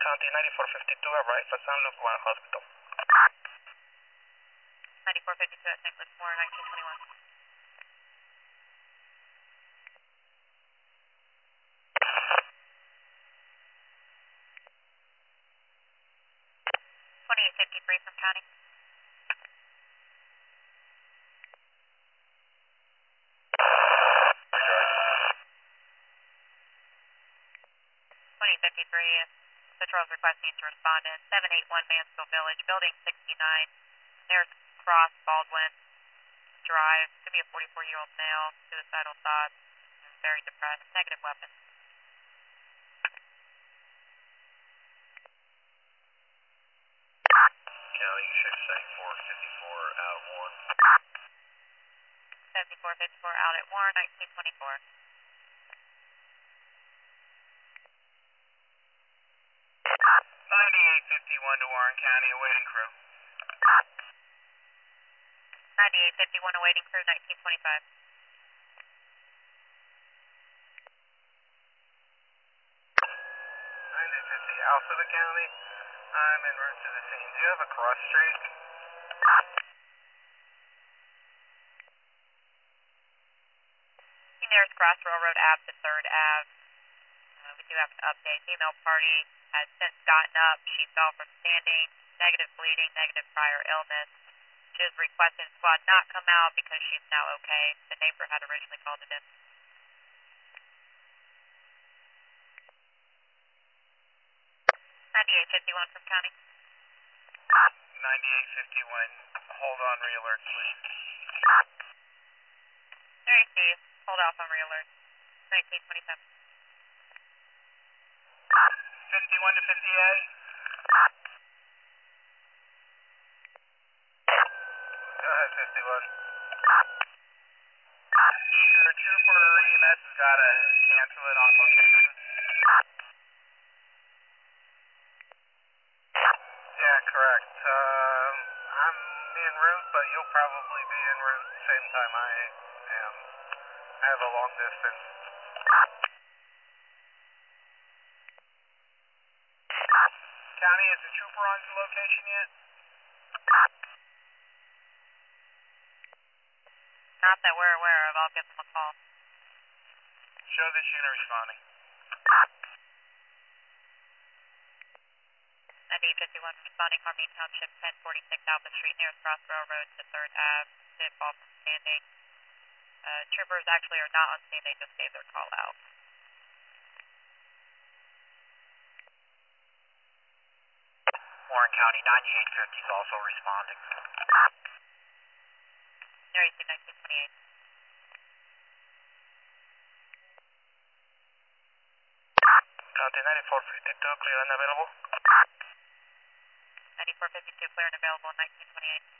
County 9452, arrive at San Luke One Hospital. 9452 at St. Louis Moore, 1921. 2853 from County. Roger. 2053, Central is requesting to respond in 781 Mansfield Village, Building 69, nearest Cross Baldwin Drive. Could be a 44-year-old male, suicidal thoughts, very depressed, negative weapon. County, you check 7454 out of Warren. 7454 out at Warren, 1924. 9851 to Warren County, awaiting crew. 9851 awaiting crew, 1925. 9050 Alpha the County. I'm en route to the scene. Do you have a cross street? The nearest cross Railroad Ave to 3rd Ave. We do have an update. Female party has since gotten up. She fell from standing. Negative bleeding, negative prior illness. She is requesting squad not come out because she's now okay. The neighbor had originally called it in. 9851 from County. 9851. Hold on, re-alert, please. There you see. Hold off on re-alert. 1927. 51 to 58. Go ahead, 51. Sure, Trooper EMS has got to cancel it on location. Yeah, correct. I'm en route, but you'll probably be en route the same time I am. I have a long distance. County, is the trooper on to location yet? Not that we're aware of. I'll give them a call. Show this unit responding. 9851 responding, Harmony Township, 1046 Alpha Street, nearest Cross Railroad to 3rd Ave. Did fall from standing. Troopers actually are not on scene. They just gave their call out. Warren County 9850 is also responding. There you see 1928. County 9452, clear and available. 9452 clear and available, 1928.